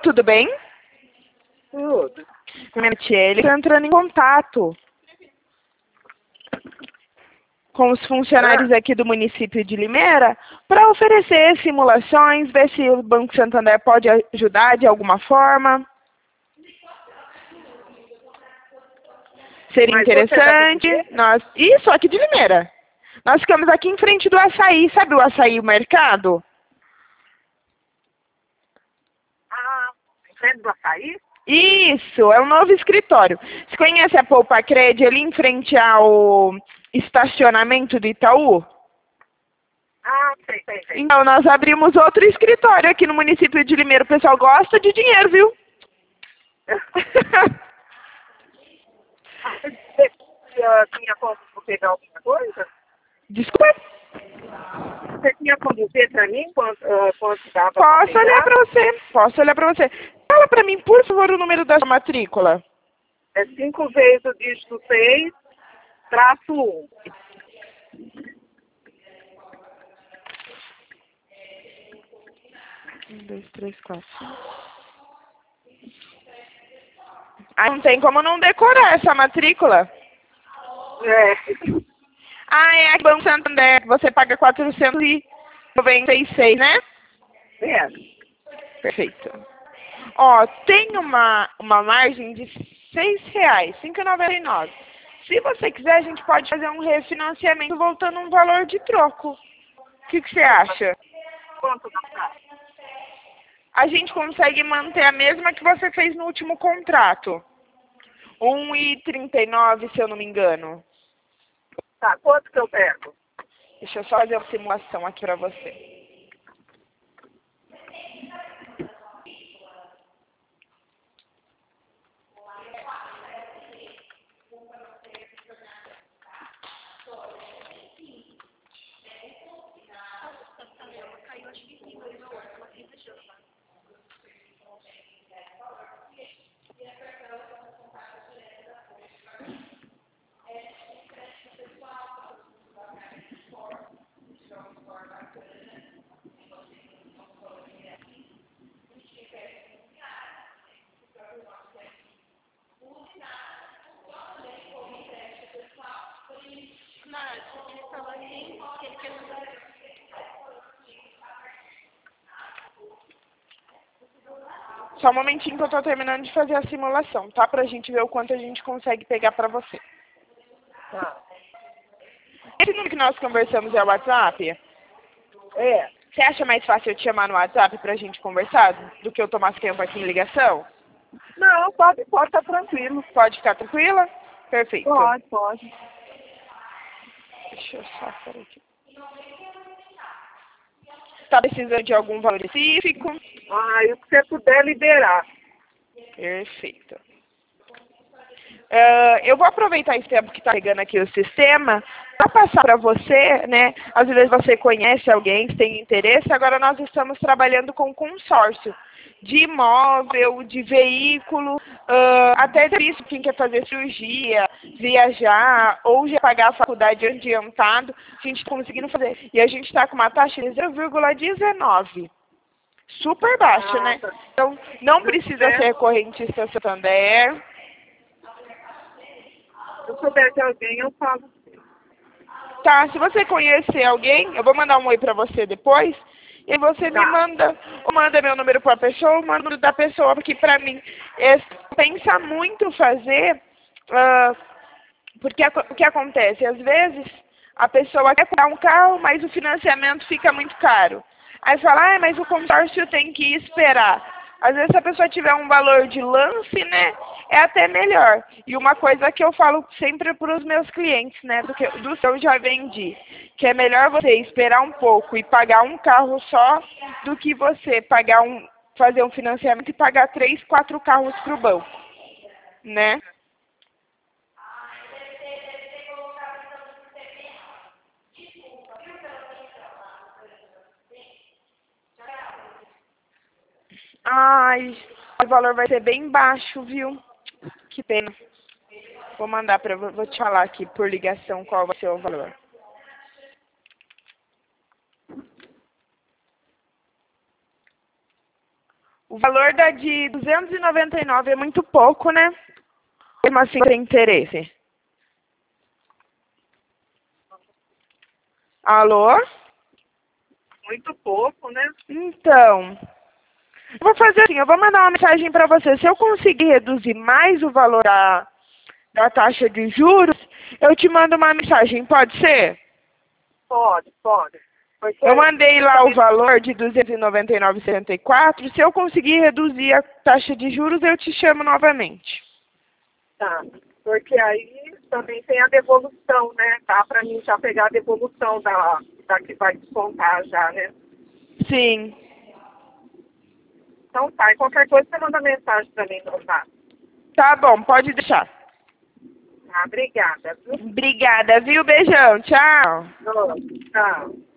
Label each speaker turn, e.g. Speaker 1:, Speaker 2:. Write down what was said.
Speaker 1: tudo bem?
Speaker 2: Tudo.
Speaker 1: Ele está entrando em contato com os funcionários aqui do município de Limeira para oferecer simulações, ver se o Banco Santander pode ajudar de alguma forma. Seria
Speaker 2: Mas
Speaker 1: interessante. Isso, aqui de Limeira. Nós ficamos aqui em frente do Açaí. Sabe o Açaí, o mercado?
Speaker 2: Ah, em frente do Açaí?
Speaker 1: Isso, é um novo escritório. Você conhece a Poupa Cred ali em frente ao estacionamento do Itaú?
Speaker 2: Ah, sei.
Speaker 1: Então, nós abrimos outro escritório aqui no município de Limeira. O pessoal gosta de dinheiro, viu?
Speaker 2: Você tinha como pegar alguma coisa?
Speaker 1: Desculpa.
Speaker 2: Você tinha como dizer para mim quanto dava pra
Speaker 1: Posso
Speaker 2: pegar?
Speaker 1: olhar para você. Fala para mim, por favor, o número da sua matrícula.
Speaker 2: É 5 vezes o dígito 6, traço 1.
Speaker 1: 1, 2, 3, 4. Ah, não tem como não decorar essa matrícula.
Speaker 2: É.
Speaker 1: Ah, é aqui Banco Santander. Você paga 496, né?
Speaker 2: É.
Speaker 1: Perfeito. Ó, tem uma margem de R$6, 5,99. Se você quiser, a gente pode fazer um refinanciamento voltando um valor de troco. O que você acha?
Speaker 2: Quanto dá pra?
Speaker 1: A gente consegue manter a mesma que você fez no último contrato. 1,39, se eu não me engano.
Speaker 2: Tá, quanto que eu pego?
Speaker 1: Deixa eu só fazer uma simulação aqui para você. Só um momentinho que eu tô terminando de fazer a simulação, tá? Pra gente ver o quanto a gente consegue pegar pra você.
Speaker 2: Tá.
Speaker 1: Esse número que nós conversamos é o WhatsApp?
Speaker 2: É.
Speaker 1: Você acha mais fácil eu te chamar no WhatsApp pra gente conversar do que eu tomar tempo aqui em ligação?
Speaker 2: Não, pode estar tranquilo.
Speaker 1: Pode ficar tranquila? Perfeito.
Speaker 2: Pode.
Speaker 1: Deixa eu só pôr aqui. Tá precisando de algum valor específico?
Speaker 2: Ah, e o que você puder liberar.
Speaker 1: Perfeito. Eu vou aproveitar esse tempo que está chegando aqui o sistema para passar para você, né? Às vezes você conhece alguém que tem interesse. Agora nós estamos trabalhando com consórcio de imóvel, de veículo, até de isso, quem quer fazer cirurgia, viajar ou já pagar a faculdade adiantado, a gente está conseguindo fazer. E a gente está com uma taxa de 0,19. Super baixa, né?
Speaker 2: Nossa.
Speaker 1: Então, não precisa ser correntista Santander.
Speaker 2: Se eu souber de alguém, eu falo.
Speaker 1: Tá, se você conhecer alguém, eu vou mandar um oi pra você depois. E você me manda, ou manda meu número pra pessoa, ou manda o número da pessoa, porque pra mim, pensa muito fazer, porque o que acontece? Às vezes, a pessoa quer comprar um carro, mas o financiamento fica muito caro. Aí fala, mas o consórcio tem que esperar. Às vezes, se a pessoa tiver um valor de lance, né, é até melhor. E uma coisa que eu falo sempre para os meus clientes, né, do que eu já vendi, que é melhor você esperar um pouco e pagar um carro só, do que você fazer um financiamento e pagar 3, 4 carros para o banco, né? Ai, o valor vai ser bem baixo, viu? Que pena. Vou te falar aqui por ligação qual vai ser o valor. O valor da de 299 é muito pouco, né? Mesmo assim, tem interesse. Alô?
Speaker 2: Muito pouco, né?
Speaker 1: Então, eu vou fazer assim, eu vou mandar uma mensagem para você. Se eu conseguir reduzir mais o valor da taxa de juros, eu te mando uma mensagem, pode ser?
Speaker 2: Pode, pode. Porque
Speaker 1: Eu mandei lá o
Speaker 2: também
Speaker 1: valor de 299,74. Se eu conseguir reduzir a taxa de juros, eu te chamo novamente.
Speaker 2: tá. Porque aí também tem a devolução, né? Dá para mim já pegar a devolução da que vai descontar já, né?
Speaker 1: Sim.
Speaker 2: Então tá, e qualquer coisa você manda mensagem para mim, não tá?
Speaker 1: Tá bom, pode deixar.
Speaker 2: Ah, obrigada, viu?
Speaker 1: Obrigada, viu? Beijão. Tchau.
Speaker 2: Tchau.